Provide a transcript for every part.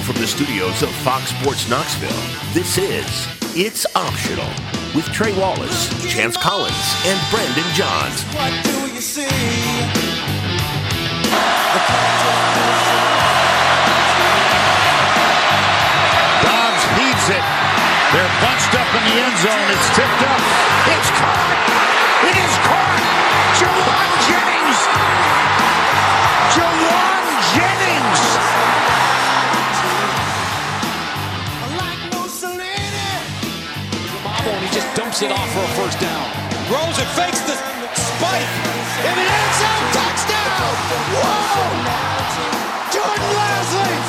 from the studios of Fox Sports Knoxville, this is It's Optional with Trey Wallace, Chance Collins, and Brandon Johns. What do you see? Dobbs heaves it. They're bunched up in the end zone. It's tipped up. It's caught. It is caught. Jawan Jennings. Jawan Jennings. Like Mussolini. And he just dumps it off for a first down. Rolls it, fakes the spike. In the end zone, touchdown! Whoa! Jordan Leslie!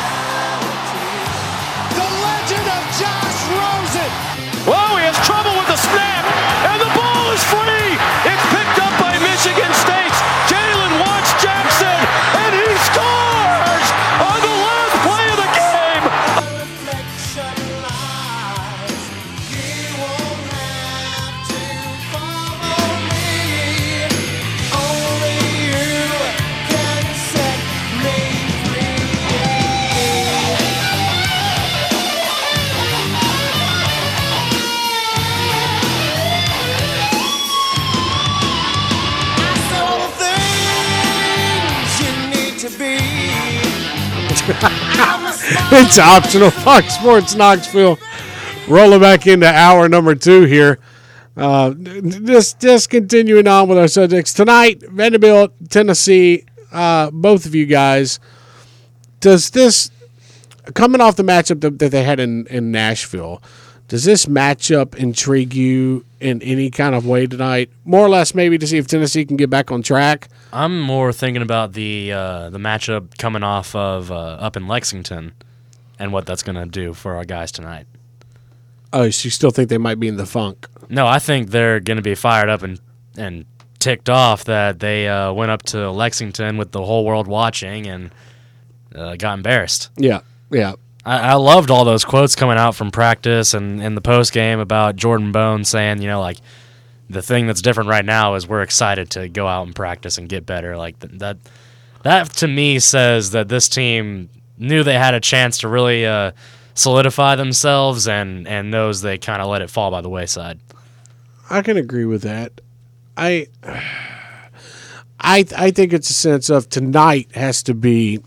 The legend of Josh Rosen! Whoa, he has trouble with the snap, and the ball is free! It's picked up by Michigan State's Jalen Watts Jackson, and he scores on the last play of the game! Reflection lies. You won't have to follow me. Only you can set me free. All the things you need to be. I'm a smart It's optional. Fox Sports Knoxville. Rolling back into hour number 2 here. Just continuing on with our subjects. Tonight, Vanderbilt, Tennessee, both of you guys, does this, coming off the matchup that they had in Nashville, does this matchup intrigue you in any kind of way tonight? More or less maybe to see if Tennessee can get back on track? I'm more thinking about the matchup coming off of up in Lexington and what that's going to do for our guys tonight. Oh, so you still think they might be in the funk? No, I think they're going to be fired up and ticked off that they went up to Lexington with the whole world watching and got embarrassed. Yeah. I loved all those quotes coming out from practice and in the post game about Jordan Bone saying, the thing that's different right now is we're excited to go out and practice and get better. Like that to me says that this team knew they had a chance to really solidify themselves and knows they kind of let it fall by the wayside. I can agree with that. I think it's a sense of tonight has to be.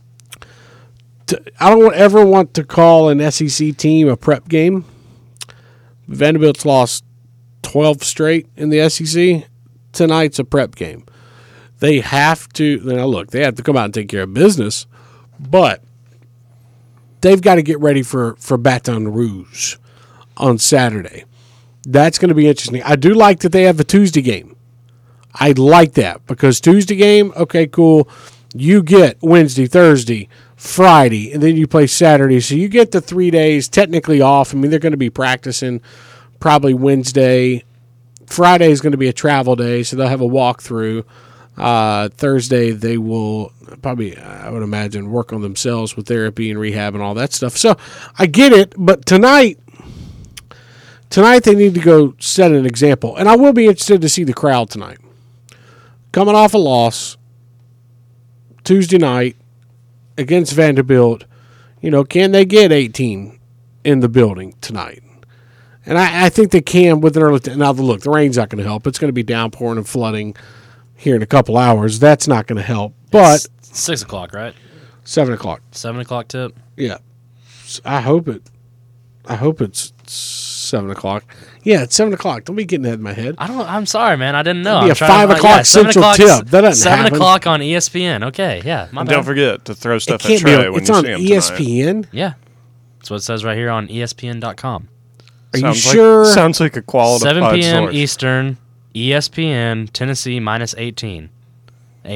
I don't ever want to call an SEC team a prep game. Vanderbilt's lost 12 straight in the SEC. Tonight's a prep game. They have to. Now look, they have to come out and take care of business, but they've got to get ready for Baton Rouge on Saturday. That's going to be interesting. I do like that they have a Tuesday game. I like that because Tuesday game, okay, cool. You get Wednesday, Thursday, Friday, and then you play Saturday. So you get the 3 days technically off. I mean, they're going to be practicing probably Wednesday. Friday is going to be a travel day, so they'll have a walkthrough. Thursday, they will probably, I would imagine, work on themselves with therapy and rehab and all that stuff. So I get it, but tonight they need to go set an example. And I will be interested to see the crowd tonight. Coming off a loss Tuesday night against Vanderbilt, can they get 18 in the building tonight? And I think they can with an early. Now, look, the rain's not going to help. It's going to be downpouring and flooding here in a couple hours. That's not going to help. But It's 6 o'clock, right? 7 o'clock. 7 o'clock tip. Yeah, I hope it's 7 o'clock. Yeah, it's 7 o'clock. Don't be getting ahead of my head. I'm sorry, man. I didn't know. It'd be I'm a trying 5 o'clock 7 Central tip. That doesn't 7 happen. o'clock on ESPN. Okay, yeah. My And bad. don't forget to throw It stuff at can't Trey be. when It's you on see him tonight. ESPN. Yeah. That's what it says right here on ESPN.com. Are you Sounds sure? Sounds like a qualified 7 p.m. source. Eastern, ESPN, Tennessee minus 18. A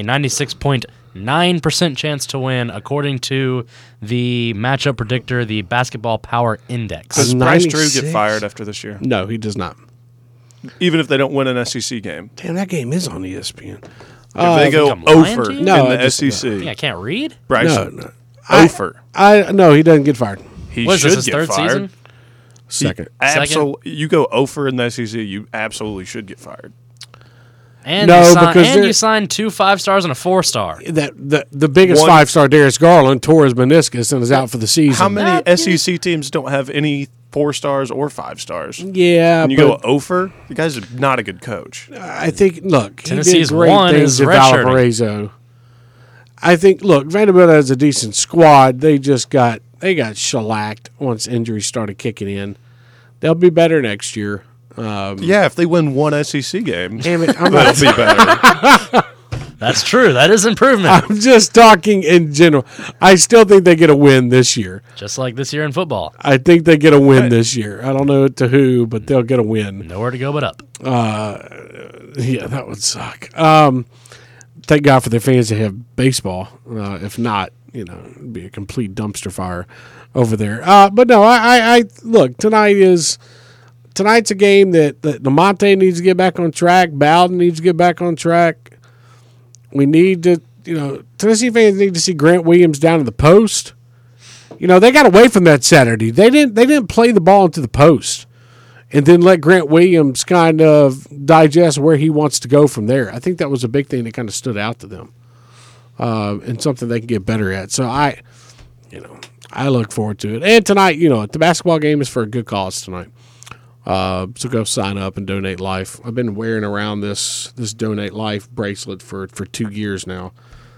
96.9% chance to win, according to the matchup predictor, the Basketball Power Index. Does Bryce Drew 96? get fired after this year? No, he does not. Even if they don't win an SEC game? Damn, that game is on ESPN. If they go I'm lying over to you? in No, I the just- SEC, I can't read? Bryce No. over. No, he doesn't get fired. He What is should this, his get third fired. season? Second. You go over in the SEC, you absolutely should get fired. And No, you because signed 2 5-stars and a 4-star. the biggest One- 5-star Darius Garland tore his meniscus and is out for the season. How many SEC teams don't have any 4 stars or 5 stars? Yeah, And you but go Ofer. The guy's not a good coach. I think, look, Tennessee's he did great one things is at redshirting. Valparaiso. I think, look, Vanderbilt has a decent squad. They got shellacked once injuries started kicking in. They'll be better next year. Yeah, if they win one SEC game, Damn it, I'm they'll not. be better. That's true. That is improvement. I'm just talking in general. I still think they get a win this year. Just like this year in football. I think they get a win this year. I don't know to who, but they'll get a win. Nowhere to go but up. Yeah, that would suck. Thank God for their fans to have baseball. If not, it'd be a complete dumpster fire over there. But no, I look, tonight's a game that Lamonte needs to get back on track. Bowden needs to get back on track. We need to, Tennessee fans need to see Grant Williams down in the post. They got away from that Saturday. They didn't play the ball into the post and then let Grant Williams kind of digest where he wants to go from there. I think that was a big thing that kind of stood out to them, and something they can get better at. So I look forward to it. And tonight, the basketball game is for a good cause tonight. So go sign up and donate life. I've been wearing around this Donate Life bracelet for 2 years now.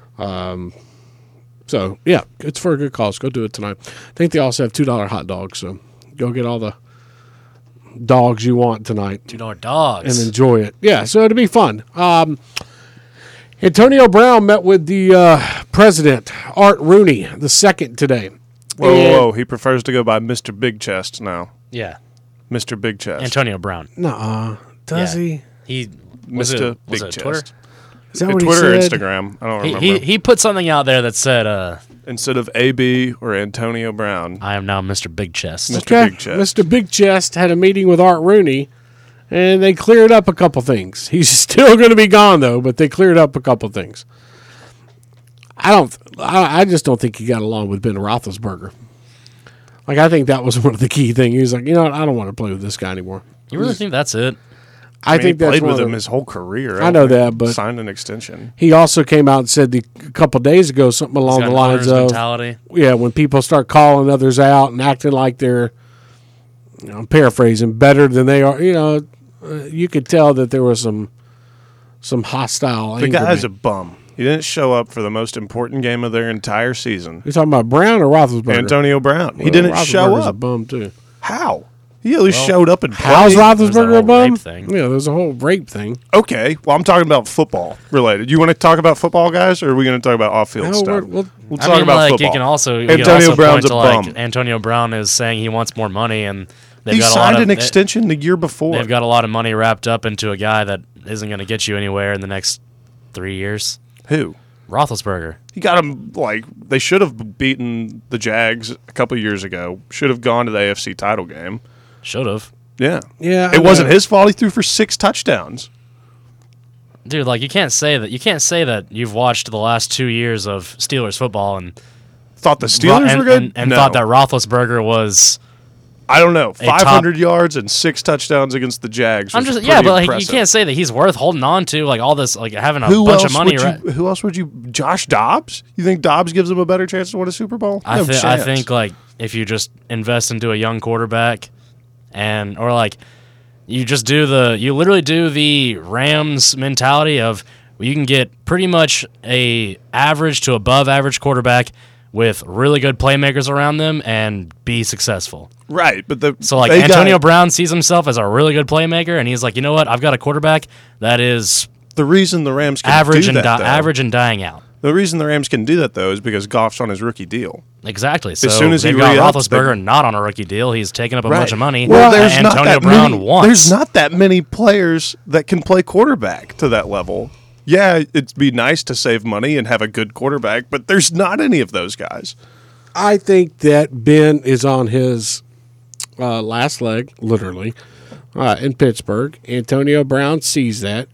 So yeah, it's for a good cause. Go do it tonight. I think they also have $2 hot dogs. So go get all the dogs you want tonight $2 dogs. and enjoy it. Yeah, so it'll be fun. Antonio Brown met with the president, Art Rooney, the second today. Whoa. He prefers to go by Mr. Big Chest now. Yeah. Mr. Big Chest. Antonio Brown. Nuh-uh. Does Yeah. he? He was Mr. it, was Big it Chest. Twitter? Is that what Twitter or he said? Instagram. I don't remember. He put something out there that said, Instead of AB or Antonio Brown. I am now Mr. Big Chest. Mr. Okay. Big Chest. Mr. Big Chest had a meeting with Art Rooney, and they cleared up a couple things. He's still going to be gone, though, but they cleared up a couple things. I just don't think he got along with Ben Roethlisberger. Like, I think that was one of the key things. He was like, you know what, I don't want to play with this guy anymore. You really think that's it? I mean, think he that's played one with of him the- his whole career. I know don't think that, but- signed an extension. He also came out and said a couple days ago something along He's the got an lines owner's of, mentality. yeah, when people start calling others out and acting like they're, I'm paraphrasing, better than they are, you could tell that there was some hostile The anger. guy's a bum. He didn't show up for the most important game of their entire season. You're talking about Brown or Roethlisberger? Antonio Brown. He Well, didn't show Roethlisberger's a up. bum too. How? He at least showed up and How's played. There's that Roethlisberger a whole bum? rape thing. Yeah, there's a whole rape thing. Okay, well, I'm talking about football related. You want to talk about football, guys, or are we going to talk about off-field No, stuff? we'll We'll I talk mean, about like, football. you can also Antonio Brown's point to, a like, bum. Antonio Brown is saying he wants more money, and they've He got a signed lot of an extension the year before. They've got a lot of money wrapped up into a guy that isn't going to get you anywhere in the next 3 years. Who? Roethlisberger. He got him, they should have beaten the Jags a couple years ago. Should have gone to the AFC title game. Should have. Yeah. Yeah, It wasn't his fault. He threw for 6 touchdowns. Dude, like, you can't say that you've watched the last 2 years of Steelers football and Thought the Steelers were good? and No. thought that Roethlisberger was. I don't know. top- 500 yards and 6 touchdowns against the Jags. I'm was just pretty but like, you impressive. can't say that he's worth holding on to, like, all this, like, having a Who bunch else of money. Who else would you? Josh Dobbs? You think Dobbs gives him a better chance to win a Super Bowl? I No think chance. like, if you just invest into a young quarterback, or like you literally do the Rams mentality of, well, you can get pretty much a average to above average quarterback with really good playmakers around them and be successful. Right, but So like they Antonio got- Brown sees himself as a really good playmaker, and he's like, you know what, I've got a quarterback that is The reason the Rams can average do and that, though, average and dying out. The reason the Rams can do that though is because Goff's on his rookie deal. Exactly. So soon as he they've got re-ups, Roethlisberger not on a rookie deal. He's taking up a bunch of money. Well, that there's not Antonio that Brown many, wants. There's not that many players that can play quarterback to that level. Yeah, it'd be nice to save money and have a good quarterback, but there's not any of those guys. I think that Ben is on his last leg, literally, in Pittsburgh. Antonio Brown sees that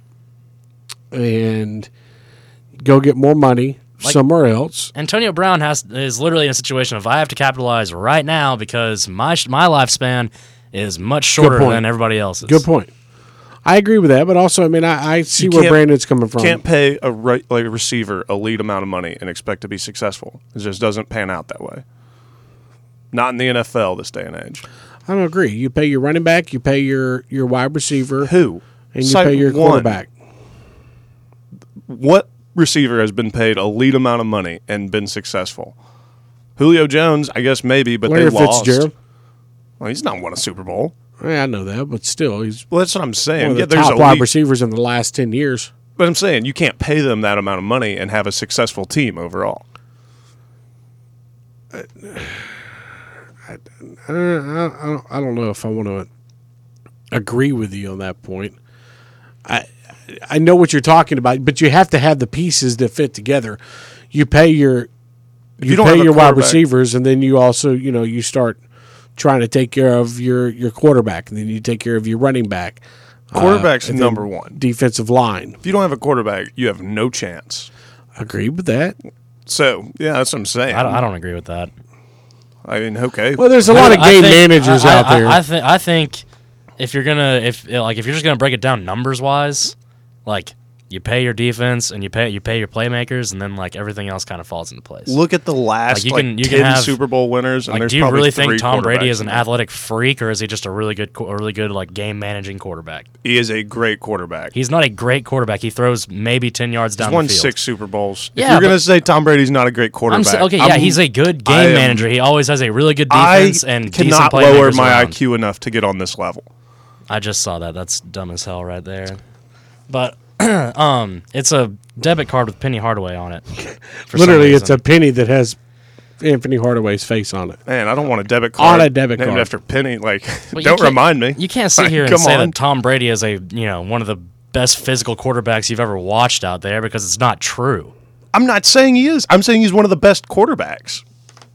and go get more money somewhere else. Antonio Brown is literally in a situation of, I have to capitalize right now because my lifespan is much shorter point. than everybody else's. Good point. I agree with that, but also, I mean, I see You where can't- Brandon's coming from. Can't pay a receiver a lead amount of money and expect to be successful. It just doesn't pan out that way. Not in the NFL this day and age. I don't agree. You pay your running back, you pay your wide receiver, Who? and you Cite pay your one. quarterback. What receiver has been paid a lead amount of money and been successful? Julio Jones, I guess maybe, but Larry they lost. Fitzgerald. Well, he's not won a Super Bowl. Yeah, I know that, but still, he's Well, that's what I'm saying. one of Yeah, the there's top a wide lead, receivers in the last 10 years. but I'm saying you can't pay them that amount of money and have a successful team overall. I don't know if I want to agree with you on that point. I know what you're talking about, but you have to have the pieces that fit together. You pay your you don't have pay a your wide quarterback- receivers, and then you also you start trying to take care of your quarterback, and then you take care of your running back. Quarterback's and then number one. defensive line. If you don't have a quarterback, you have no chance. Agree with that. So, yeah, that's what I'm saying. I don't agree with that. I mean, okay. Well, there's a lot of game managers out there. I think if you're if you're just gonna break it down numbers wise, like you pay your defense and you pay your playmakers, and then like everything else kind of falls into place. Look at the last Like, you can 10 have- Super Bowl winners, and Like, there's do you probably really three think Tom Brady quarterbacks is an in there. athletic freak, or is he just a really good like game managing quarterback? He is a great quarterback. He's not a great quarterback. He throws maybe 10 yards down He's won the field. 6 Super Bowls. If Yeah, you're going but- to say Tom Brady's not a great quarterback, he's a good I game am- manager. He always has a really good I defense and decent cannot playmakers lower my around. IQ enough to get on this level. I just saw that. That's dumb as hell right there. But it's a debit card with Penny Hardaway on it. for some Literally, it's reason. a penny that has Anthony Hardaway's face on it. Man, I don't want a debit card On a debit named card. after Penny. Like, But you don't can't- remind me. You can't sit Like, here and come say on. that Tom Brady is one of the best physical quarterbacks you've ever watched out there, because it's not true. I'm not saying he is. I'm saying he's one of the best quarterbacks.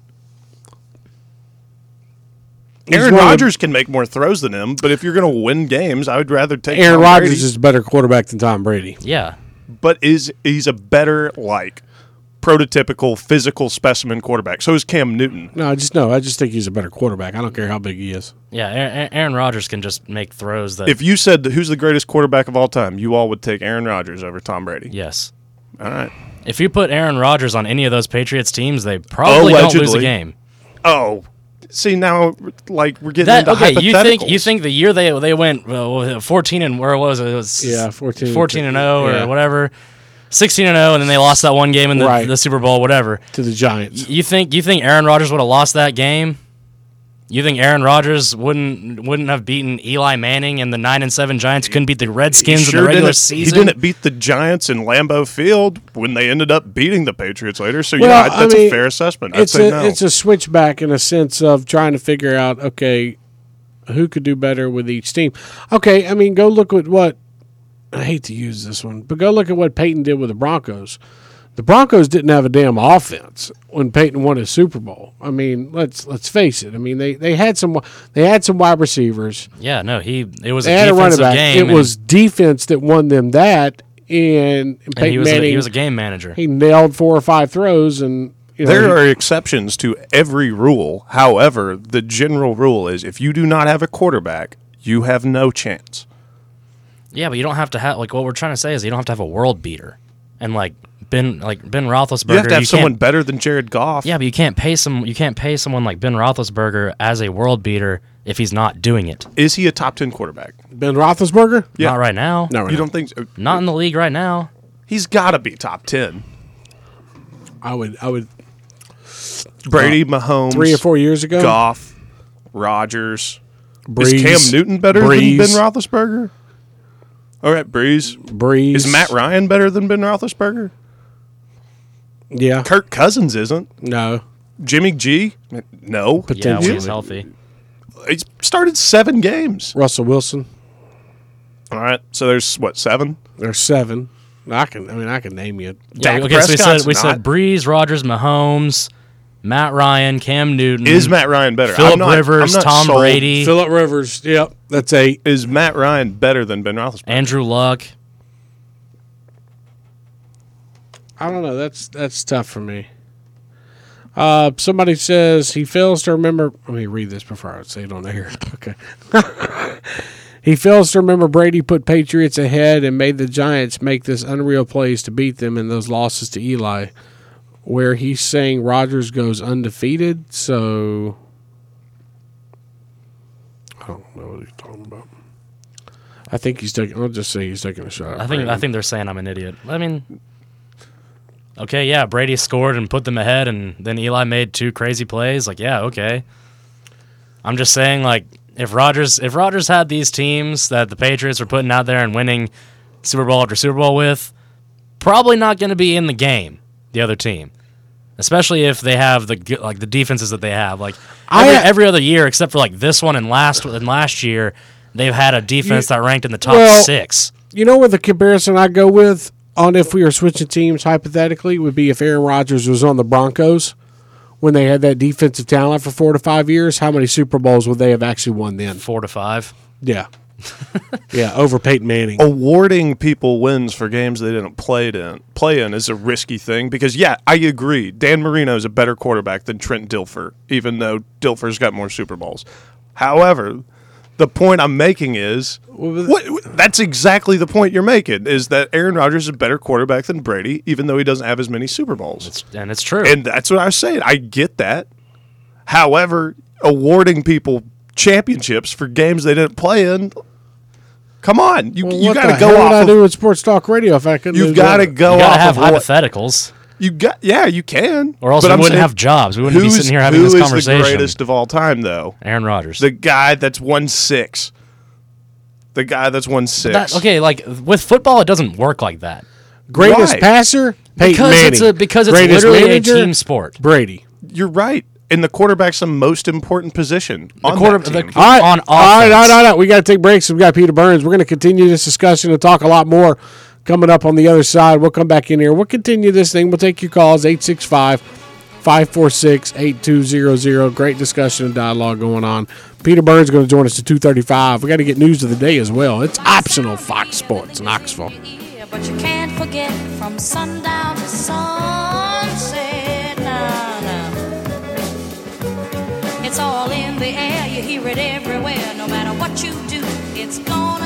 Aaron one of the- Rodgers can make more throws than him, but if you're going to win games, I would rather take Aaron Tom Rodgers Brady. is a better quarterback than Tom Brady. Yeah. But he's a better, like, prototypical physical specimen quarterback. So is Cam Newton. No, I just think he's a better quarterback. I don't care how big he is. Yeah, Aaron Rodgers can just make throws that. If you said who's the greatest quarterback of all time, you all would take Aaron Rodgers over Tom Brady. Yes. All right. If you put Aaron Rodgers on any of those Patriots teams, they probably don't lose a Allegedly. game. Oh, see now, like we're getting That, into okay, hypotheticals. you think the year they went 14 and where was it? It was 14 and 0 yeah. or whatever, 16 and 0, and then they lost that one game in Right. the Super Bowl, whatever. To the Giants. You think Aaron Rodgers would have lost that game? You think Aaron Rodgers wouldn't have beaten Eli Manning and the 9-7 Giants? Couldn't beat the Redskins in the regular season. He didn't beat the Giants in Lambeau Field when they ended up beating the Patriots later. So Well, yeah, that's I mean, a fair assessment. I'd It's say no. it's a switchback in a sense of trying to figure out, okay, who could do better with each team. Okay, I mean, go look at what – I hate to use this one, but go look at what Peyton did with the Broncos. The Broncos didn't have a damn offense when Peyton won his Super Bowl. I mean, let's face it. I mean, they had some wide receivers. Yeah, no, it was They a had a running defensive back. game. It was defense that won them that, and and Peyton he was Manning he was a game manager. he nailed 4 or 5 throws, and There are exceptions to every rule. However, the general rule is if you do not have a quarterback, you have no chance. Yeah, but you don't have to have, like, what we're trying to say is you don't have to have a world beater, and like Ben Roethlisberger. You have to have someone can't- better than Jared Goff. Yeah, but you can't pay someone like Ben Roethlisberger as a world beater if he's not doing it. Is he a top 10 quarterback? Ben Roethlisberger. Yeah. Not right now. No, right You now. don't think so? Not in the league right now. He's got to be top 10. I would Brady, Mahomes, 3 or 4 years ago. Goff, Rodgers. Breeze, Is Cam Newton better Breeze, than Ben Roethlisberger? All right, Breeze. Breeze. Is Matt Ryan better than Ben Roethlisberger? Yeah. Kirk Cousins isn't. No. Jimmy G? No. Yeah, when Potentially. he's healthy. He started 7 games. Russell Wilson. All right, so there's what, 7? There's 7. I can name you. Yeah, Dak okay, so Prescott's we not. said Breeze, Rodgers, Mahomes, Matt Ryan, Cam Newton. Is Matt Ryan better? Phillip I'm Rivers, not Tom sold. Brady, Phillip Rivers. Yep. That's 8. Is Matt Ryan better than Ben Roethlisberger? Andrew Luck? I don't know. That's tough for me. Somebody says he fails to remember. Let me read this before I say it on air. Okay. He fails to remember Brady put Patriots ahead and made the Giants make this unreal plays to beat them in those losses to Eli, where he's saying Rodgers goes undefeated. So I don't know what he's talking about. I think he's taking. I'll just say he's taking a shot. I think they're saying I'm an idiot. I mean, okay, yeah, Brady scored and put them ahead, and then Eli made 2 crazy plays. Like, yeah, okay. I'm just saying, like, if Rodgers had these teams that the Patriots are putting out there and winning Super Bowl after Super Bowl with, probably not going to be in the game. The other team, especially if they have the defenses that they have. Like every other year, except for like this one and last year. They've had a defense that ranked in the top 6. You know what the comparison I go with on if we were switching teams hypothetically would be if Aaron Rodgers was on the Broncos when they had that defensive talent for 4 to 5 years. How many Super Bowls would they have actually won then? 4 to 5. Yeah. Yeah, over Peyton Manning. Awarding people wins for games they didn't play in is a risky thing because, yeah, I agree. Dan Marino is a better quarterback than Trent Dilfer, even though Dilfer's got more Super Bowls. However, the point I'm making is that's exactly the point you're making, is that Aaron Rodgers is a better quarterback than Brady, even though he doesn't have as many Super Bowls. And it's true. And that's what I was saying. I get that. However, awarding people championships for games they didn't play in, come on. You got to go off what I do with Sports Talk Radio if I couldn't You've got to go off have of hypotheticals. You can. Or else we wouldn't have jobs. We wouldn't be sitting here having this conversation. Who is the greatest of all time, though? Aaron Rodgers. The guy that's won 6. The guy that's won 6. Okay, like with football, it doesn't work like that. Greatest passer? Peyton Manning. Because it's Greatest literally manager? a team sport. Brady. You're right. And the quarterback's the most important position on that team. On offense. All right. We got to take breaks. We've got Peter Burns. We're going to continue this discussion and talk a lot more coming up on the other side. We'll come back in here. We'll continue this thing. We'll take your calls, 865-546-8200. Great discussion and dialogue going on. Peter Burns is going to join us at 2:35. We got to get news of the day as well. It's optional Fox Sports Knoxville. But you can't forget from sundown to sunset. Nah. It's all in the air. You hear it everywhere. No matter what you do, it's gonna.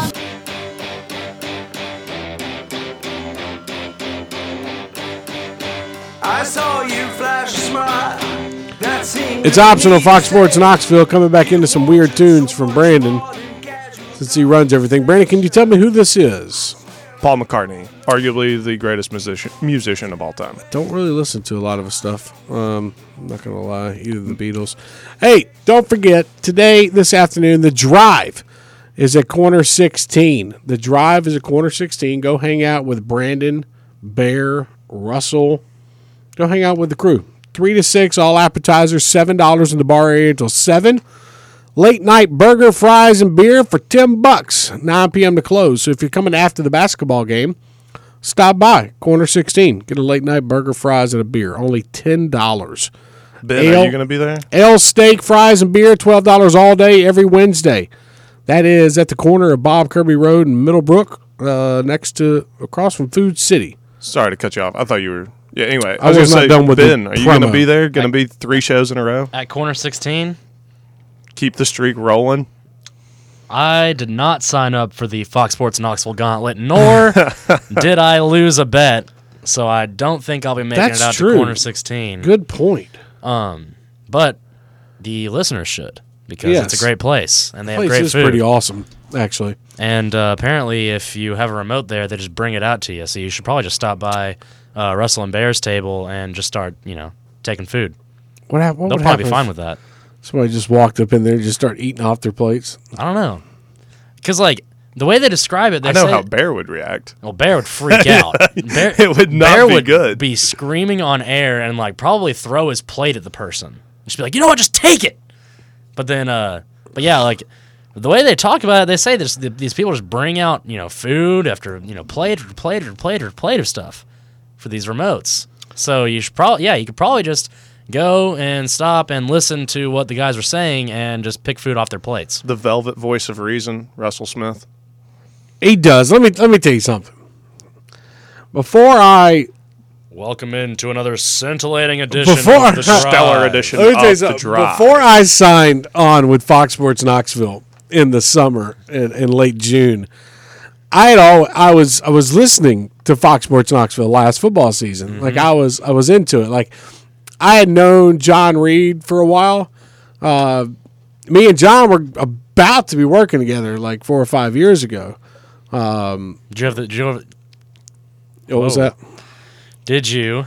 I saw you flash a smile. It's optional Fox Sports Knoxville, coming back into some weird tunes from Brandon since he runs everything. Brandon, can you tell me who this is? Paul McCartney, arguably the greatest musician of all time. Don't really listen to a lot of his stuff. I'm not going to lie, either the Beatles. Hey, don't forget, this afternoon, The Drive is at Corner 16. The Drive is at Corner 16. Go hang out with Brandon, Bear, Russell. Go hang out with the crew. 3 to 6, all appetizers, $7 in the bar area until 7. Late night burger, fries, and beer for $10. 9 p.m. to close. So if you're coming after the basketball game, stop by Corner 16. Get a late night burger, fries, and a beer. Only $10. Ben, are you going to be there? Ale, steak, fries, and beer, $12 all day, every Wednesday. That is at the corner of Bob Kirby Road in Middlebrook, across from Food City. Sorry to cut you off. I thought you were. Yeah, anyway. I was not done with Ben, the are you going to promo. be there? Going to be 3 shows in a row? At Corner 16? Keep the streak rolling? I did not sign up for the Fox Sports Knoxville Gauntlet, nor did I lose a bet, so I don't think I'll be making That's it out true. to Corner 16. Good point. But the listeners should, because it's a great place, and they have Place great is food. pretty awesome, actually. And apparently, if you have a remote there, they just bring it out to you, so you should probably just stop by Russell and Bear's table and just start, taking food. What They'll would probably happen be if fine with that. somebody just walked up in there and just started eating off their plates? I don't know. Because, the way they describe it, they I know say, how Bear would react. well, Bear would freak out. Bear, It would not Bear be would good. be screaming on air and probably throw his plate at the person. Just be like, you know what, just take it. But then, the way they talk about it, they say these people just bring out food after plate after plate after plate after plate of stuff for these remotes. So you should you could probably just go and stop and listen to what the guys are saying and just pick food off their plates. The velvet voice of reason, Russell Smith. He does. Let me tell you something. Before I Welcome into another scintillating edition Before- of the Drive. Stellar edition let me tell you of the something. Drive. Before I signed on with Fox Sports Knoxville, in the summer in late June. I was listening to Fox Sports Knoxville last football season. Like I was into it. Like I had known John Reed for a while. Me and John were about to be working together like 4 or 5 years ago. Did you have What was that? Did you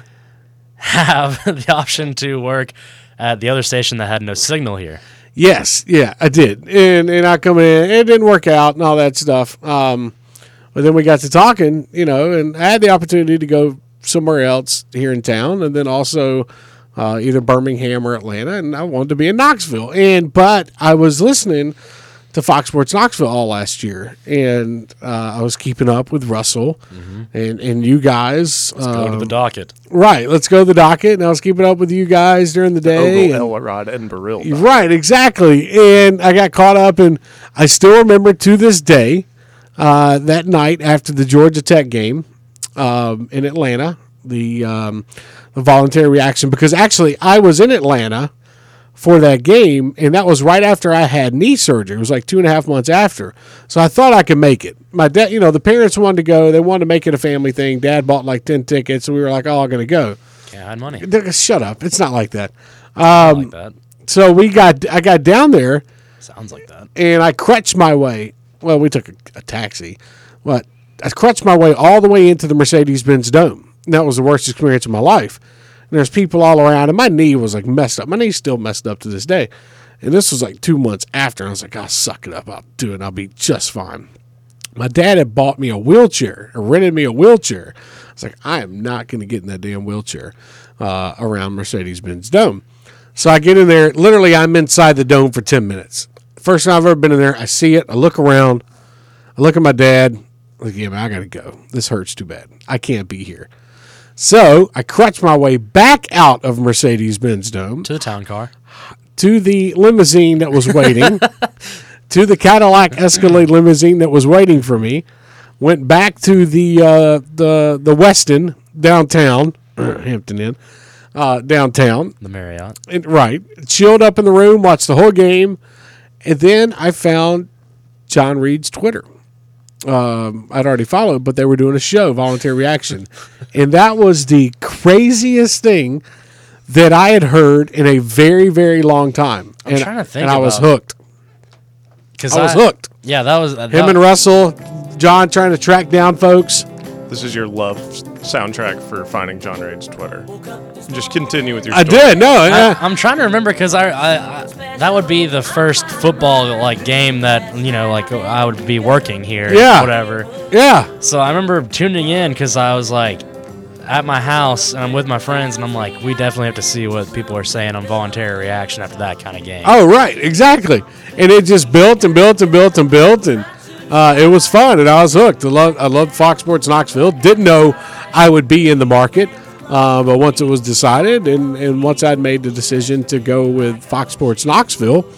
have the option to work at the other station that had no signal here? Yes, yeah, I did. And I come in, it didn't work out and all that stuff. But then we got to talking, and I had the opportunity to go somewhere else here in town, and then also either Birmingham or Atlanta, and I wanted to be in Knoxville. But I was listening to Fox Sports Knoxville all last year, and I was keeping up with Russell and you guys. Let's go to the docket. Right, let's go to the docket, and I was keeping up with you guys during the day. Elrod and Baril. Right, exactly. And I got caught up, and I still remember to this day that night after the Georgia Tech game in Atlanta, the voluntary reaction, because actually I was in Atlanta for that game, and that was right after I had knee surgery. It was like 2.5 months after. So I thought I could make it. My dad, the parents wanted to go. They wanted to make it a family thing. Dad bought like 10 tickets, and we were like, oh, I'm going to go. Yeah, I had money. Shut up. It's not like that. Like that. So I got down there. Sounds like that. And I crutched my way. Well, we took a taxi. But I crutched my way all the way into the Mercedes-Benz Dome. And that was the worst experience of my life. And there's people all around, and my knee was like messed up. My knee's still messed up to this day. And this was like 2 months after. And I was like, I'll suck it up. I'll do it. I'll be just fine. My dad had bought me a wheelchair, or rented me a wheelchair. I was like, I am not going to get in that damn wheelchair around Mercedes-Benz Dome. So I get in there. Literally, I'm inside the dome for 10 minutes. First time I've ever been in there. I see it. I look around. I look at my dad. I'm like, yeah, man, I got to go. This hurts too bad. I can't be here. So I crutched my way back out of Mercedes-Benz Dome. To the town car. To the limousine that was waiting. To the Cadillac Escalade limousine that was waiting for me. Went back to the Westin downtown, Hampton Inn, downtown. The Marriott. Right. Chilled up in the room, watched the whole game. And then I found John Reed's Twitter. I'd already followed, but they were doing a show, Voluntary Reaction. And that was the craziest thing that I had heard in a very, very long time. I'm trying to think and I was hooked. I was hooked. Yeah, that was... Him and Russell, John trying to track down folks. This is your love soundtrack for finding John Reed's Twitter. Just continue with your I story. did, no. I'm trying to remember because I that would be the first football game that I would be working here. Yeah. Whatever. Yeah. So I remember tuning in because I was like at my house and I'm with my friends and I'm like, we definitely have to see what people are saying on Voluntary Reaction after that kind of game. Oh, right, exactly. And it just built and built and built and built, and it was fun, and I was hooked. I loved Fox Sports Knoxville. Didn't know I would be in the market, but once it was decided, and once I'd made the decision to go with Fox Sports Knoxville,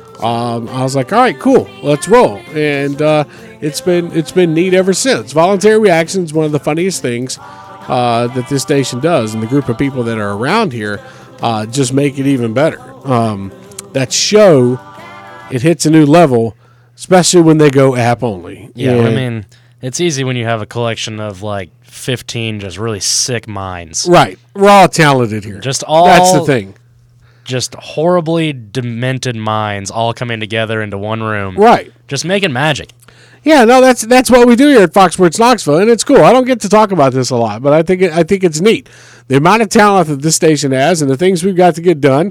I was like, all right, cool, let's roll. And it's been neat ever since. Voluntary Reaction is one of the funniest things that this station does, and the group of people that are around here just make it even better. That show, it hits a new level, especially when they go app only. Yeah, I mean, it's easy when you have a collection of like 15 just really sick minds. Right. We're all talented here. Just all. That's the thing. Just horribly demented minds all coming together into one room. Right. Just making magic. Yeah, no, that's what we do here at Fox Sports Knoxville, and it's cool. I don't get to talk about this a lot, but I think it's neat. The amount of talent that this station has and the things we've got to get done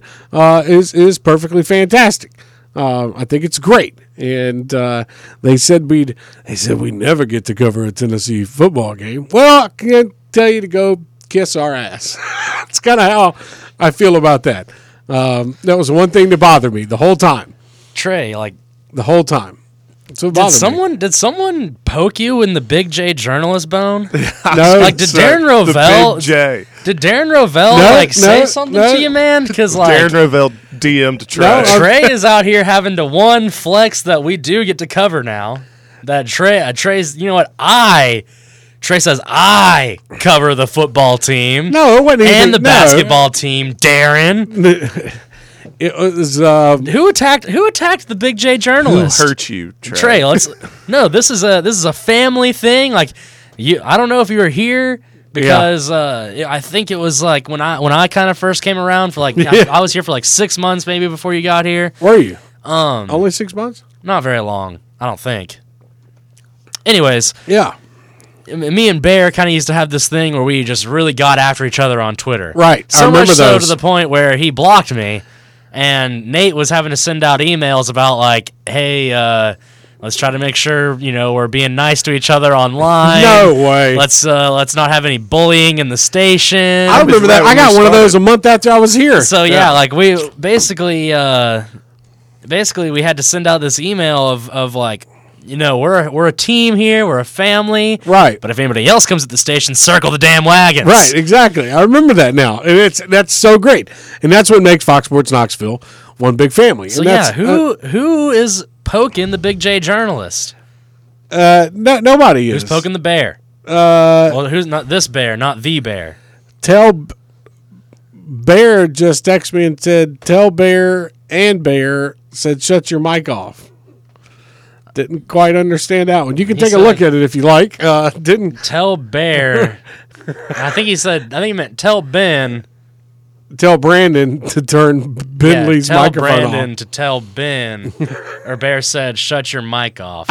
is perfectly fantastic. I think it's great. And they said we'd never get to cover a Tennessee football game. Well, I can't tell you to go kiss our ass. That's kind of how I feel about that. That was one thing that bothered me the whole time. Trey, like the whole time. So did someone poke you in the Big J journalist bone? No, like did Darren Rovell? Big J. Did Darren Rovell say something to you, man? Because Darren Rovell DM'd Trey. No, Trey is out here having to one flex that we do get to cover now. That Trey's, you know what? Trey says I cover the football team. No, it wasn't even, and the basketball team, Darren. It was Who attacked the Big J Who journalist? hurt you, Trey? Trey, this is a family thing. Like I don't know if you were here because I think it was like when I kind of first came around for like I was here for like 6 months maybe before you got here. Were you? Only 6 months? Not very long, I don't think. Anyways, yeah. Me and Bear kind of used to have this thing where we just really got after each other on Twitter. Right. So much so to the point where he blocked me, and Nate was having to send out emails about like, hey, let's try to make sure we're being nice to each other online. No way. Let's not have any bullying in the station. I remember that. I got one of those a month after I was here. So like we basically we had to send out this email of like, we're a team here, we're a family, right? But if anybody else comes at the station, circle the damn wagons, right? Exactly. I remember that now, and that's so great, and that's what makes Fox Sports Knoxville one big family. So and who is poking the Big J journalist? Nobody is. Who's poking the Bear? Well, who's not this Bear, not the Bear? Bear just texted me and said, "Tell Bear," and Bear said, "Shut your mic off." Didn't quite understand that one. You can take a look at it if you like. Didn't tell Bear. I think he meant tell Ben. Tell Brandon to turn Bentley's microphone off. Tell Brandon to tell Ben. Or Bear said, shut your mic off.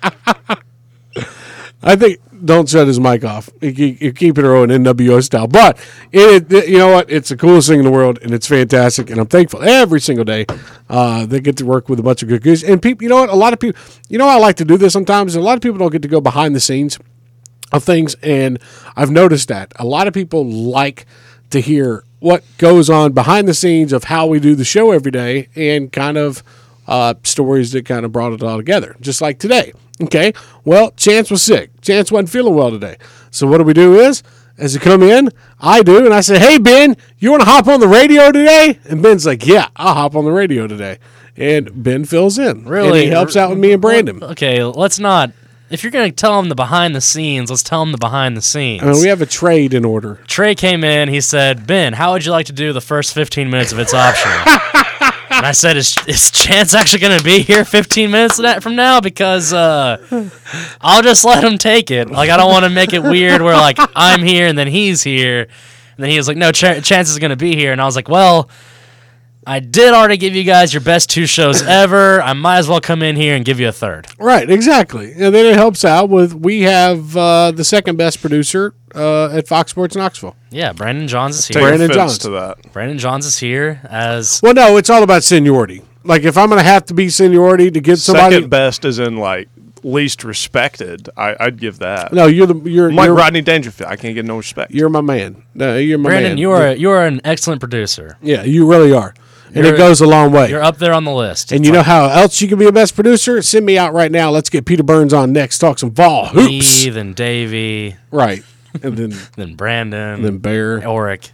I think don't shut his mic off. You keep it around NWO style. But you know what? It's the coolest thing in the world, and it's fantastic. And I'm thankful every single day they get to work with a bunch of good guys. And people, you know what? A lot of people, I like to do this sometimes. A lot of people don't get to go behind the scenes of things, and I've noticed that a lot of people like to hear what goes on behind the scenes of how we do the show every day, and kind of stories that kind of brought it all together, just like today. Okay, well, Chance was sick. Chance wasn't feeling well today. So what do is, as he come in, I do, and I say, hey, Ben, you want to hop on the radio today? And Ben's like, yeah, I'll hop on the radio today. And Ben fills in. Really? And he helps out with me and Brandon. Okay, let's not. If you're going to tell him the behind the scenes, let's tell him the behind the scenes. We have a trade in order. Trey came in. He said, Ben, how would you like to do the first 15 minutes of It's Optional? And I said, is Chance actually going to be here 15 minutes from now? Because I'll just let him take it. Like, I don't want to make it weird where, like, I'm here and then he's here. And then he was like, no, Chance is going to be here. And I was like, well, I did already give you guys your best 2 shows ever. I might as well come in here and give you a third. Right, exactly. And then it helps out with, we have the second best producer at Fox Sports Knoxville. Yeah, Brandon Johns is here. Brandon Johns. To that. Brandon Johns is here as... Well, no, it's all about seniority. Like, if I'm going to have to be seniority to get somebody... Second best is in, like, least respected. I'd give that. No, you're Rodney Dangerfield. I can't get no respect. You're my man. No, you're my Brandon, man. you are an excellent producer. Yeah, you really are. And it goes a long way. You're up there on the list. And you know how else you can be a best producer? Send me out right now. Let's get Peter Burns on next. Talk some Vol hoops. Me, then Davey. Right. And then then Brandon. Then Bear. Oric.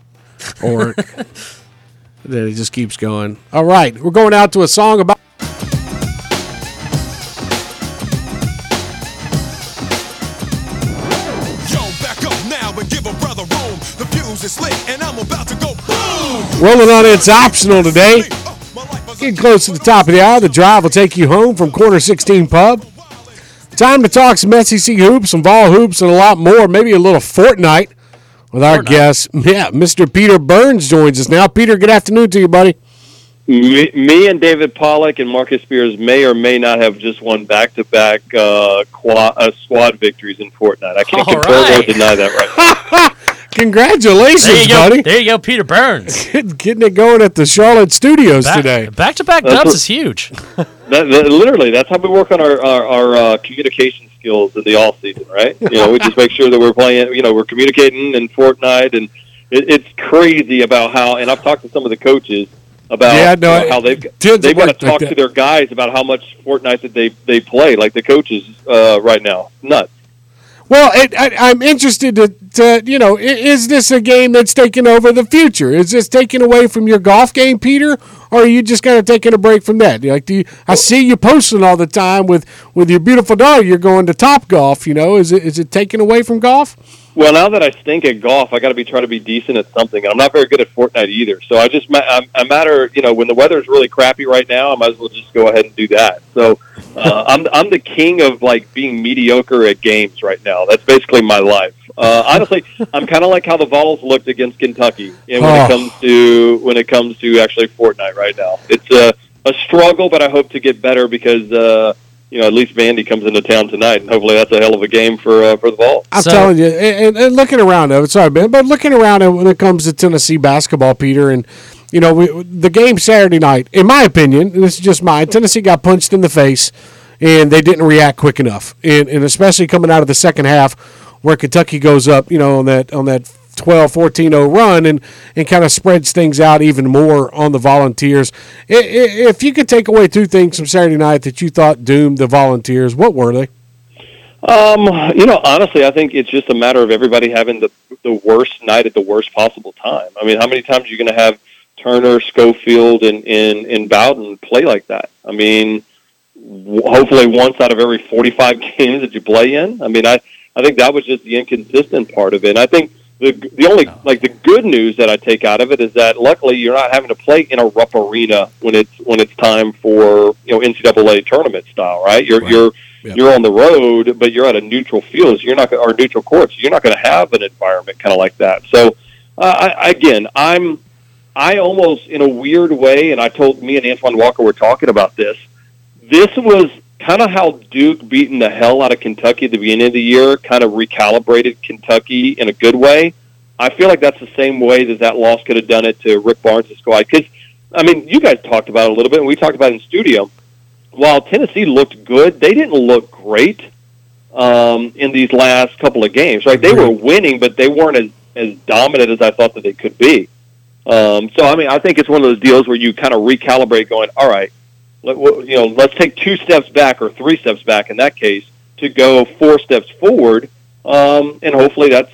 Then it just keeps going. All right. We're going out to a song about... Rolling on It's Optional today. Getting close to the top of the hour. The drive will take you home from Corner 16 Pub. Time to talk some SEC hoops, some Vol hoops, and a lot more. Maybe a little Fortnite with our guest. Yeah, Mr. Peter Burns joins us now. Peter, good afternoon to you, buddy. Me and David Pollack and Marcus Spears may or may not have just won back-to-back squad victories in Fortnite. I can't confirm or deny that right now. Congratulations, buddy. There you go, Peter Burns. Getting it going at the Charlotte studios today. Back-to-back dubs is huge. Literally, that's how we work on our communication skills in the off-season, right? We just make sure that we're playing, we're communicating in Fortnite, and it's crazy about how, and I've talked to some of the coaches about how they've got to talk to their guys about how much Fortnite that they play, like the coaches right now. Nuts. Well, I'm interested to is this a game that's taking over the future? Is this taking away from your golf game, Peter, or are you just kind of taking a break from that? Like, I see you posting all the time with your beautiful daughter. You're going to Top Golf. Is it taking away from golf? Well, now that I stink at golf, I got to try to be decent at something. And I'm not very good at Fortnite either. So I matter, when the weather's really crappy right now, I might as well just go ahead and do that. So I'm the king of like being mediocre at games right now. That's basically my life. Honestly, I'm kind of like how the Vols looked against Kentucky, and when it comes to actually Fortnite right now, it's a struggle, but I hope to get better because at least Vandy comes into town tonight, and hopefully that's a hell of a game for the Vols. I'm telling you, and looking around, sorry, Ben, but looking around when it comes to Tennessee basketball, Peter, and the game Saturday night, in my opinion, and this is just mine, Tennessee got punched in the face, and they didn't react quick enough, and especially coming out of the second half, where Kentucky goes up, on that 12-14-0 run and kind of spreads things out even more on the Volunteers. If you could take away two things from Saturday night that you thought doomed the Volunteers, what were they? Honestly, I think it's just a matter of everybody having the worst night at the worst possible time. I mean, how many times are you going to have Turner, Schofield, and Bowden play like that? I mean, hopefully once out of every 45 games that you play in. I mean, I think that was just the inconsistent part of it. And I think the only the good news that I take out of it is that luckily you're not having to play in a Rupp Arena when it's time for NCAA tournament style, right? You're on the road, but you're at a neutral field, so you're not or neutral courts. So you're not going to have an environment kind of like that. So I almost in a weird way, and I told me and Antoine Walker were talking about this. This was kind of how Duke beating the hell out of Kentucky at the beginning of the year kind of recalibrated Kentucky in a good way. I feel like that's the same way that loss could have done it to Rick Barnes' squad. Because, I mean, you guys talked about it a little bit, and we talked about it in studio. While Tennessee looked good, they didn't look great in these last couple of games. Right? They were winning, but they weren't as dominant as I thought that they could be. So, I mean, I think it's one of those deals where you kind of recalibrate going, all right, let's take 2 steps back or 3 steps back in that case to go 4 steps forward, and hopefully that's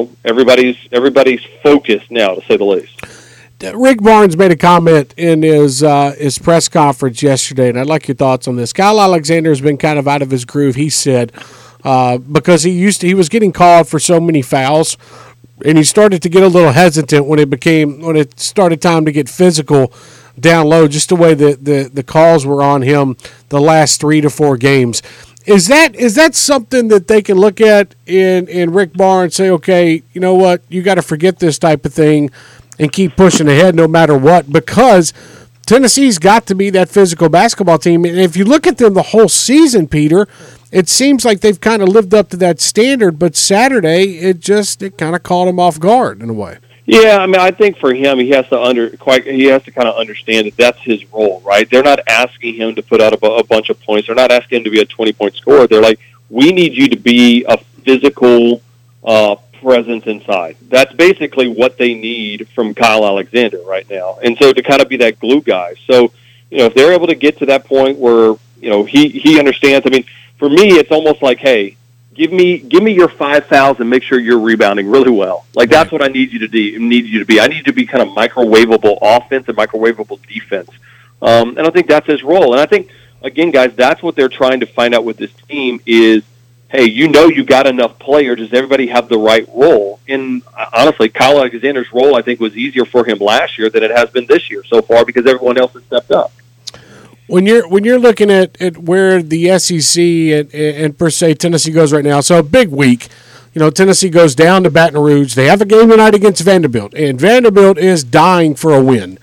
everybody's focused now, to say the least. Rick Barnes made a comment in his press conference yesterday, and I'd like your thoughts on this. Kyle Alexander has been kind of out of his groove, he said, because he was getting called for so many fouls, and he started to get a little hesitant when it started time to get physical down low, just the way the calls were on him the last 3 to 4 games. Is that something that they can look at in Rick Barnes and say, okay, you know what, you got to forget this type of thing and keep pushing ahead no matter what, because Tennessee's got to be that physical basketball team. And if you look at them the whole season, Peter, it seems like they've kind of lived up to that standard, but Saturday it kind of caught them off guard in a way. Yeah, I mean, I think for him, he has to kind of understand that that's his role, right? They're not asking him to put out a bunch of points. They're not asking him to be a 20-point scorer. They're like, we need you to be a physical presence inside. That's basically what they need from Kyle Alexander right now. And so to kind of be that glue guy. So, if they're able to get to that point where, he understands. I mean, for me, it's almost like, hey, give me your 5 fouls and make sure you're rebounding really well. Like, that's what I need you to do. I need you to be kind of microwavable offense and microwavable defense. And I think that's his role. And I think, again, guys, that's what they're trying to find out with this team is, hey, you got enough players. Does everybody have the right role? And honestly, Kyle Alexander's role, I think, was easier for him last year than it has been this year so far because everyone else has stepped up. When you're looking at where the SEC and per se Tennessee goes right now, so a big week. Tennessee goes down to Baton Rouge. They have a game tonight against Vanderbilt, and Vanderbilt is dying for a win.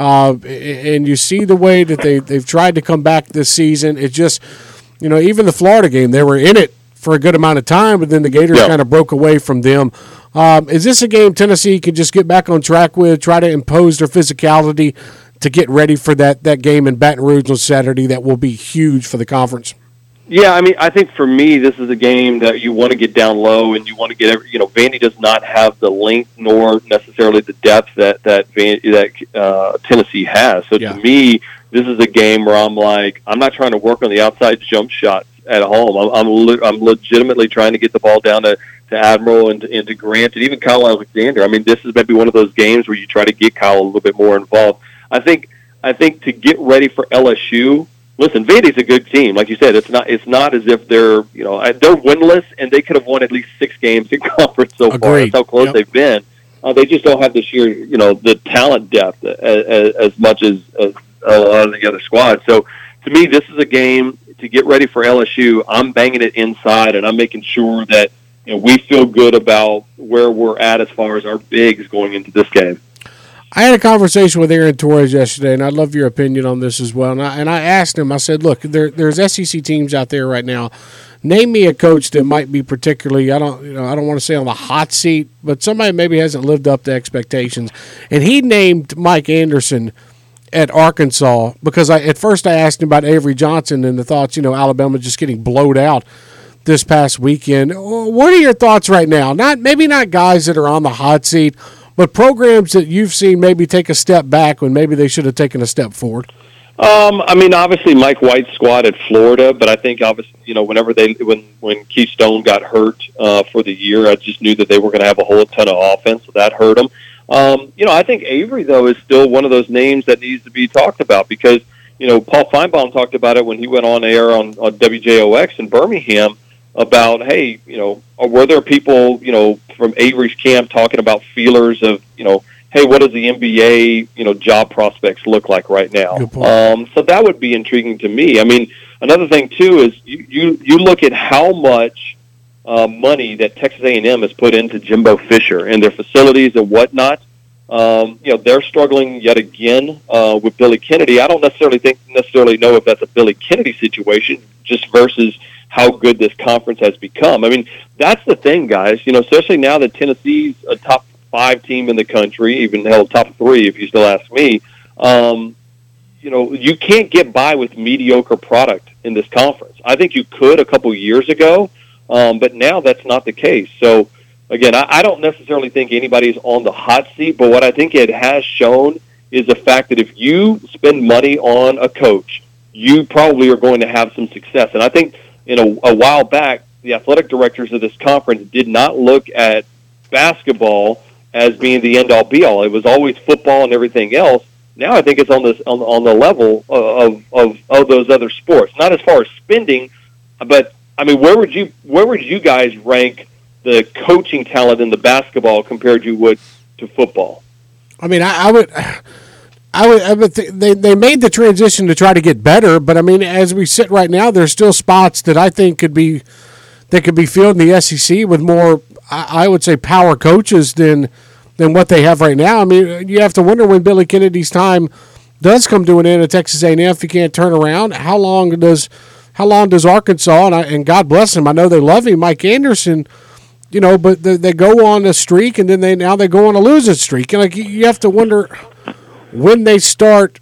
And you see the way that they've tried to come back this season. It just, even the Florida game, they were in it for a good amount of time, but then the Gators kind of broke away from them. Is this a game Tennessee can just get back on track with, try to impose their physicality to get ready for that game in Baton Rouge on Saturday that will be huge for the conference? Yeah, I mean, I think for me, this is a game that you want to get down low and you want to get Vandy does not have the length nor necessarily the depth that Tennessee has. So to me, this is a game where I'm like, I'm not trying to work on the outside jump shots at home. I'm legitimately trying to get the ball down to Admiral and to Grant and even Kyle Alexander. I mean, this is maybe one of those games where you try to get Kyle a little bit more involved. I think to get ready for LSU. Listen, Vandy's a good team. Like you said, it's not as if they're they're winless, and they could have won at least 6 games in conference so far. That's how close they've been. They just don't have the sheer, the talent depth as much as a lot of the other squads. So to me, this is a game to get ready for LSU. I'm banging it inside, and I'm making sure that we feel good about where we're at as far as our bigs going into this game. I had a conversation with Aaron Torres yesterday, and I'd love your opinion on this as well. And I asked him, I said, look, there's SEC teams out there right now. Name me a coach that might be particularly, I don't want to say on the hot seat, but somebody maybe hasn't lived up to expectations. And he named Mike Anderson at Arkansas because at first I asked him about Avery Johnson and the thoughts, Alabama just getting blowed out this past weekend. What are your thoughts right now? Maybe not guys that are on the hot seat, but programs that you've seen maybe take a step back when maybe they should have taken a step forward. I mean, obviously Mike White's squad at Florida, but I think obviously, whenever when Keystone got hurt for the year, I just knew that they were going to have a whole ton of offense, so that hurt them. I think Avery though is still one of those names that needs to be talked about because Paul Feinbaum talked about it when he went on air on WJOX in Birmingham about, hey, were there people from Avery's camp talking about feelers of hey, what does the NBA, job prospects look like right now? So that would be intriguing to me. I mean, another thing too is you look at how much money that Texas A&M has put into Jimbo Fisher and their facilities and whatnot. They're struggling yet again with Billy Kennedy. I don't necessarily know if that's a Billy Kennedy situation, just versus how good this conference has become. I mean, that's the thing, guys. Especially now that Tennessee's a top 5 team in the country, even held top 3 if you still ask me. You can't get by with mediocre product in this conference. I think you could a couple years ago, but now that's not the case. So again, I don't necessarily think anybody's on the hot seat, but what I think it has shown is the fact that if you spend money on a coach, you probably are going to have some success. And I think a while back, the athletic directors of this conference did not look at basketball as being the end-all, be-all. It was always football and everything else. Now I think it's on the level of those other sports. Not as far as spending, but I mean, where would you guys rank the coaching talent in the basketball compared to football? I mean, I would they made the transition to try to get better, but I mean, as we sit right now, there's still spots that I think could be filled in the SEC with more, I would say, power coaches than what they have right now. I mean, you have to wonder when Billy Kennedy's time does come to an end at Texas A&M if he can't turn around. How long does Arkansas, and God bless him, I know they love him, Mike Anderson, but they go on a streak and then they go on a losing streak. And you have to wonder when these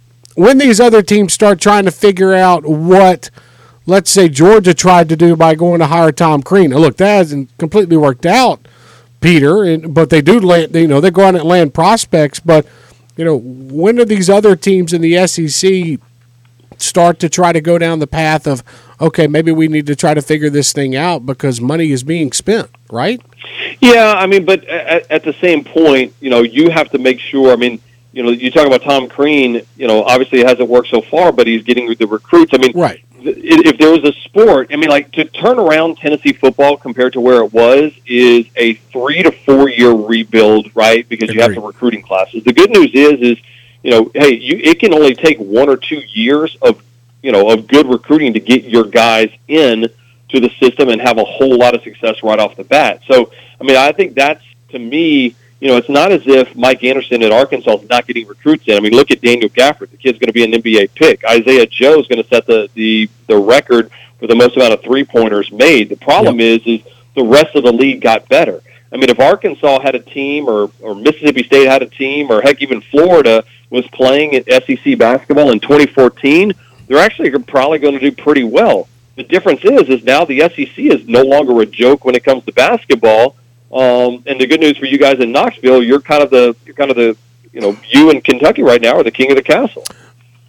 other teams start trying to figure out what, let's say, Georgia tried to do by going to hire Tom Crean. Now, look, that hasn't completely worked out, Peter, but they do land, they go on and land prospects. But, when do these other teams in the SEC start to try to go down the path of, okay, maybe we need to try to figure this thing out because money is being spent, right? Yeah, I mean, but at the same point, you have to make sure, I mean, you talk about Tom Crean, obviously it hasn't worked so far, but he's getting the recruits. I mean, right. If there was a sport, I mean, like to turn around Tennessee football compared to where it was is a 3 to 4 year rebuild, right? Because you have the recruiting classes. The good news is hey, it can only take 1 or 2 years of good recruiting to get your guys in to the system and have a whole lot of success right off the bat. So, I mean, I think that's, to me, it's not as if Mike Anderson at Arkansas is not getting recruits in. I mean, look at Daniel Gafford. The kid's going to be an NBA pick. Isaiah Joe is going to set the record for the most amount of three-pointers made. The problem is the rest of the league got better. I mean, if Arkansas had a team or Mississippi State had a team or, heck, even Florida was playing at SEC basketball in 2014, they're actually probably going to do pretty well. The difference is now the SEC is no longer a joke when it comes to basketball. And the good news for you guys in Knoxville, you're kind of the you and Kentucky right now are the king of the castle.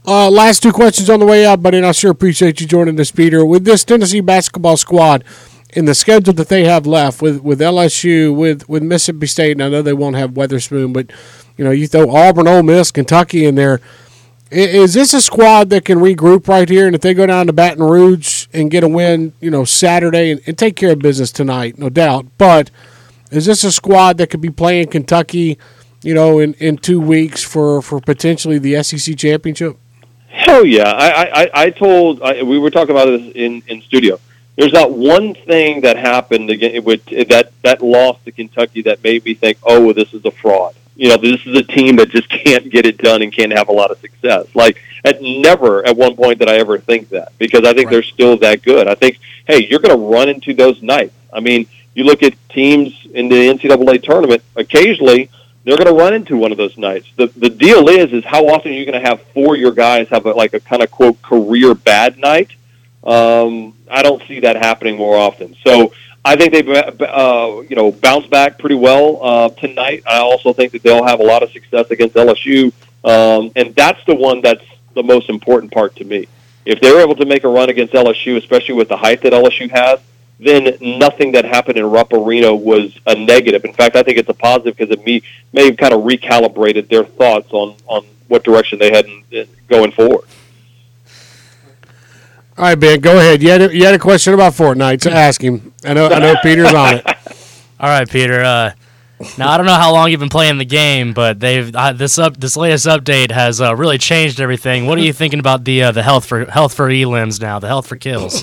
Last two questions on the way out, buddy, and I sure appreciate you joining us, Peter. With this Tennessee basketball squad and the schedule that they have left with LSU, with Mississippi State, and I know they won't have Weatherspoon, but you throw Auburn, Ole Miss, Kentucky in there. Is this a squad that can regroup right here? And if they go down to Baton Rouge and get a win, Saturday and take care of business tonight, no doubt. But is this a squad that could be playing Kentucky, in 2 weeks for potentially the SEC championship? Hell yeah! We were talking about this in studio. There's not one thing that happened again with that loss to Kentucky that made me think, oh, well, this is a fraud. This is a team that just can't get it done and can't have a lot of success. Never at one point did I ever think that, because I think they're still that good. I think, hey, you're going to run into those nights. I mean, you look at teams in the NCAA tournament, occasionally they're going to run into one of those nights. The deal is how often are you going to have 4 of your guys have a kind of, quote, career bad night? I don't see that happening more often. So I think they bounce back pretty well tonight. I also think that they'll have a lot of success against LSU, and that's the one that's the most important part to me. If they're able to make a run against LSU, especially with the height that LSU has, then nothing that happened in Rupp Arena was a negative. In fact, I think it's a positive, because it may have kind of recalibrated their thoughts on what direction they had going forward. All right, Ben, go ahead. You had a question about Fortnite, so ask him. I know Peter's on it. All right, Peter. Now I don't know how long you've been playing the game, but they've this latest update has really changed everything. What are you thinking about the health for elims now, the health for kills?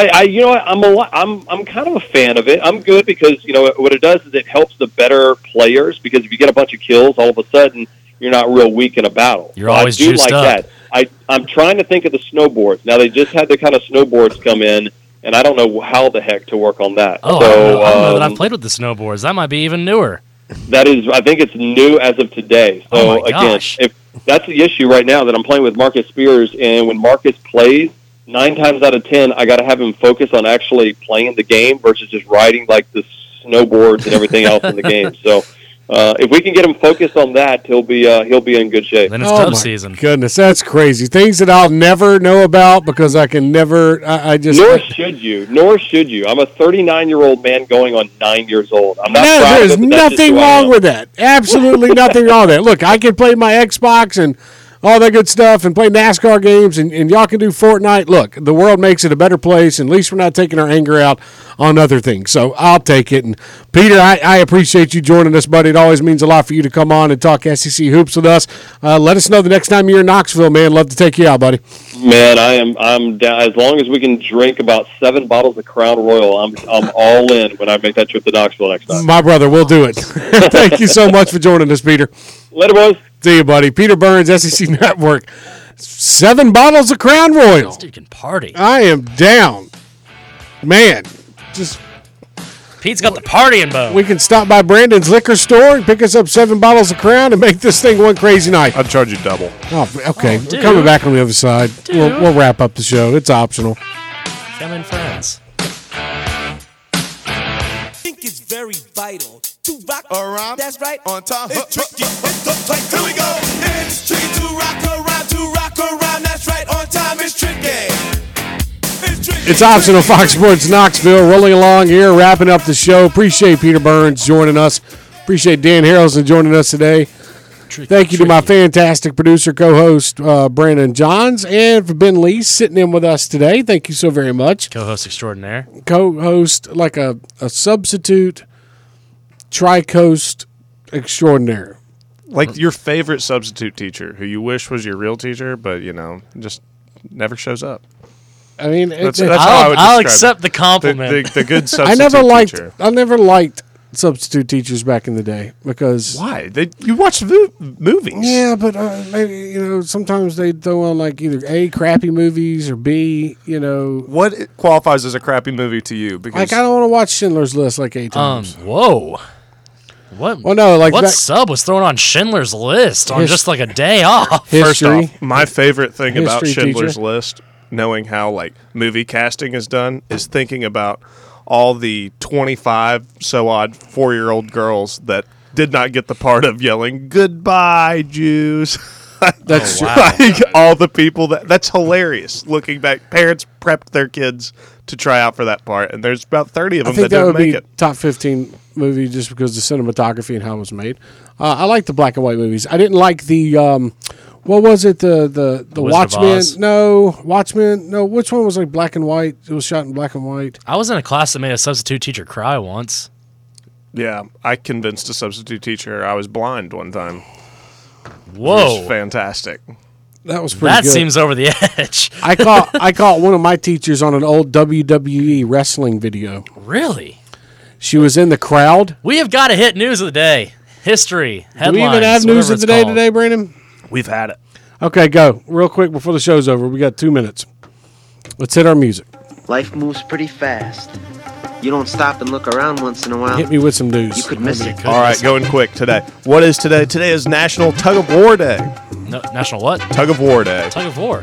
I'm kind of a fan of it. I'm good because what it does is it helps the better players, because if you get a bunch of kills, all of a sudden you're not real weak in a battle. You're always juiced up. That. I'm trying to think of the snowboards. Now, they just had the kind of snowboards come in, and I don't know how the heck to work on that. Oh, so, I don't know that I've played with the snowboards. That might be even newer. I think it's new as of today. So, again, if that's the issue right now, that I'm playing with Marcus Spears, and when Marcus plays, 9 times out of 10, I got to have him focus on actually playing the game versus just riding like the snowboards and everything else in the game. So, if we can get him focused on that, he'll be in good shape. Then it's dove season. Goodness, that's crazy. Things that I'll never know about, because I can never. Nor should you. I'm a 39-year-old man going on 9 years old. I'm not proud of there's it, but nothing wrong with that. Absolutely nothing wrong with that. Look, I can play my Xbox and all that good stuff and play NASCAR games, and y'all can do Fortnite. Look, the world makes it a better place, and at least we're not taking our anger out on other things. So I'll take it. And Peter, I appreciate you joining us, buddy. It always means a lot for you to come on and talk SEC hoops with us. Let us know the next time you're in Knoxville, man. Love to take you out, buddy. Man, I'm down. As long as we can drink about 7 bottles of Crown Royal, I'm all in when I make that trip to Knoxville next time. My brother, we'll do it. Thank you so much for joining us, Peter. Later, boys. See you, buddy. Peter Burns, SEC Network. 7 bottles of Crown Royal. This dude can party. I am down. Man, just... Pete's got the partying bone. We can stop by Brandon's liquor store and pick us up 7 bottles of Crown and make this thing one crazy night. I'd charge you double. Oh, okay. We're coming back on the other side. We'll wrap up the show. It's optional. Family and friends. I think it's very vital to rock around. That's right. On time. It's tricky. Here we go. It's tricky to rock around. That's right. On time. It's tricky. It's optional. Fox Sports Knoxville rolling along here, wrapping up the show. Appreciate Peter Burns joining us. Appreciate Dan Harrelson joining us today. Thank you to my fantastic producer, co-host, Brandon Johns, and for Ben Lee sitting in with us today. Thank you so very much. Co-host extraordinaire. Co-host, like a substitute tri-coast extraordinaire. Like your favorite substitute teacher who you wish was your real teacher, but, just never shows up. I mean, that's how I would describe I'll accept the compliment. The good substitute teacher. I never liked substitute teachers back in the day because why? You watch movies. Yeah, but maybe sometimes they throw on like either A, crappy movies, or B, What qualifies as a crappy movie to you? Because I don't want to watch Schindler's List like 8 times. Whoa. What? Well, no, like what sub was thrown on Schindler's List on just like a day off? First off, my favorite thing about Schindler's List, knowing how like movie casting is done, is thinking about all the 25 so-odd 4-year-old girls that did not get the part of yelling, "Goodbye, Jews." That's like all the people that's hilarious. Looking back, parents prepped their kids to try out for that part, and there's about 30 of them that didn't make it. Top 15 movie just because of the cinematography and how it was made. I like the black and white movies. I didn't like the what was it? The Watchmen? No, Watchmen. No, which one was like black and white? It was shot in black and white. I was in a class that made a substitute teacher cry once. Yeah, I convinced a substitute teacher I was blind one time. Whoa, it was fantastic. That was pretty That good. seems over the edge. I caught one of my teachers on an old WWE wrestling video. Really? She was in the crowd. We have got to hit news of the day. History, headlines. Do we even have news of the day today, Brandon? We've had it. Okay, go. Real quick before the show's over. We got 2 minutes. Let's hit our music. Life moves pretty fast. You don't stop and look around once in a while. Hit me with some news. You could miss it. All right, going quick today. What is today? Today is National Tug of War Day. No, National what? Tug of War Day. Tug of War.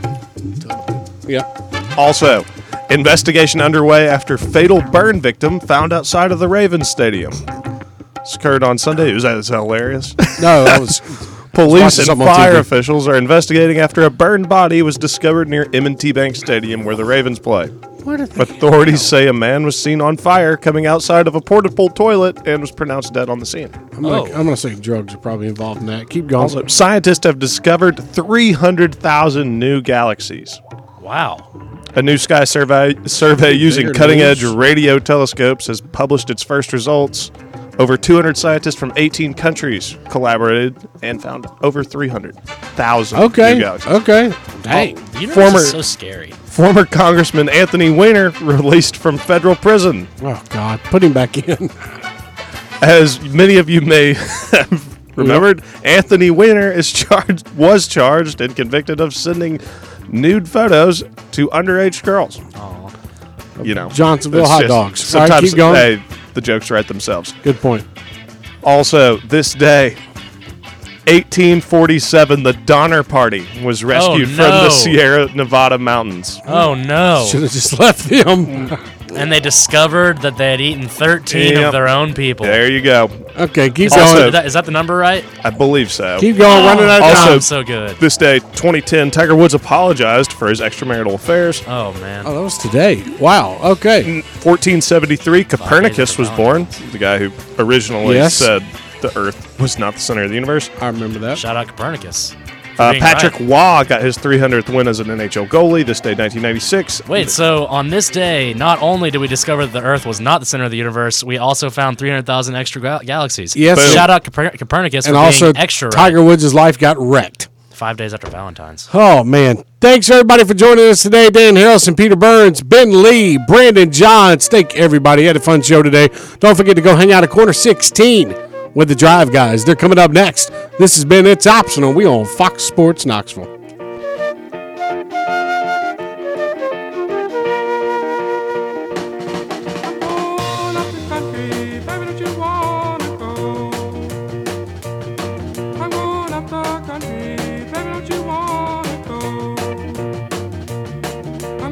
Yeah. Also, investigation underway after fatal burn victim found outside of the Ravens Stadium. This occurred on Sunday. Was that hilarious? No, that was... Police and something on fire TV. officials are investigating after a burned body was discovered near M&T Bank Stadium where the Ravens play. Authorities say a man was seen on fire coming outside of a portable toilet and was pronounced dead on the scene. I'm gonna say drugs are probably involved in that. Keep going. Also, scientists have discovered 300,000 new galaxies. Wow. A new sky survey using Bigger cutting-edge news. radio telescopes has published its first results. Over 200 scientists from 18 countries collaborated and found over 300,000 new Okay. galaxies. Okay. Dang. The universe Former- is so scary. Former Congressman Anthony Weiner released from federal prison. Oh God, put him back in. As many of you may have remembered, Anthony Weiner was charged and convicted of sending nude photos to underage girls. You know, Johnsonville it's hot just- dogs. All right, Sometimes keep going. the jokes write themselves. Good point. Also, this day, 1847, the Donner Party was rescued from the Sierra Nevada mountains. Oh, no. Should have just left them. And they discovered that they had eaten 13 Yep. of their own people. There you go. Okay, keep Also- going. Is that the number right? I believe so. Keep going. Running out of Also- time. So good. This day, 2010, Tiger Woods apologized for his extramarital affairs. Oh, man. Oh, that was today. Wow. Okay. In 1473, Copernicus was born, the guy who originally Yes. said the Earth was not the center of the universe. I remember that. Shout out Copernicus. for being Patrick right. Waugh got his 300th win as an NHL goalie this day, 1996. Wait, so on this day, not only did we discover that the Earth was not the center of the universe, we also found 300,000 extra galaxies. Yes. Boom. Shout out Copernicus And for also, being extra Tiger right. Woods' life got wrecked. 5 days after Valentine's. Oh, man. Thanks, everybody, for joining us today. Dan Harrelson, Peter Burns, Ben Lee, Brandon Johns. Thank everybody. Had a fun show today. Don't forget to go hang out at Corner 16 with the Drive Guys. They're coming up next. This has been It's Optional. We on Fox Sports Knoxville.